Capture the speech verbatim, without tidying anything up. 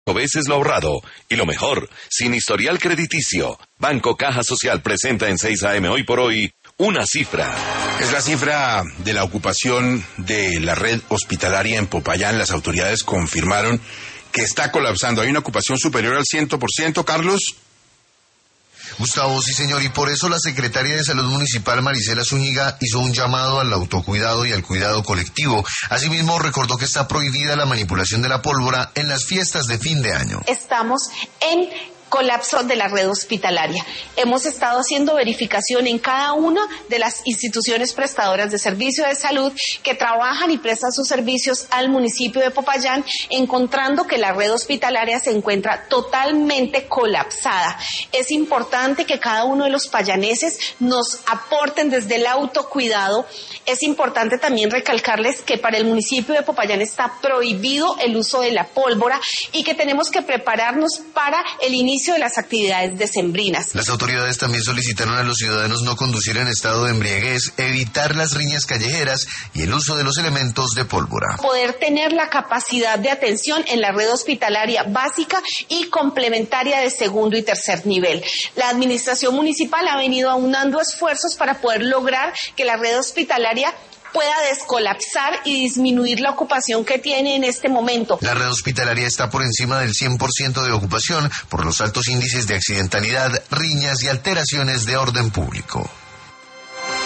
veces lo ahorrado. Y lo mejor, sin historial crediticio. Banco Caja Social presenta en seis A M hoy por hoy una cifra. Es la cifra de la ocupación de la red hospitalaria en Popayán. Las autoridades confirmaron que está colapsando. Hay una ocupación superior al cien por ciento, Carlos. Gustavo, sí señor, y por eso la secretaria de Salud Municipal, Marisela Zúñiga, hizo un llamado al autocuidado y al cuidado colectivo. Asimismo, recordó que está prohibida la manipulación de la pólvora en las fiestas de fin de año. Estamos en colapso de la red hospitalaria. Hemos estado haciendo verificación en cada una de las instituciones prestadoras de servicio de salud que trabajan y prestan sus servicios al municipio de Popayán, encontrando que la red hospitalaria se encuentra totalmente colapsada. Es importante que cada uno de los payaneses nos aporten desde el autocuidado. Es importante también recalcarles que para el municipio de Popayán está prohibido el uso de la pólvora y que tenemos que prepararnos para el inicio de las actividades decembrinas. Las autoridades también solicitaron a los ciudadanos no conducir en estado de embriaguez, evitar las riñas callejeras y el uso de los elementos de pólvora. Poder tener la capacidad de atención en la red hospitalaria básica y complementaria de segundo y tercer nivel. La administración municipal ha venido aunando esfuerzos para poder lograr que la red hospitalaria pueda descolapsar y disminuir la ocupación que tiene en este momento. La red hospitalaria está por encima del cien por ciento de ocupación por los altos índices de accidentalidad, riñas y alteraciones de orden público.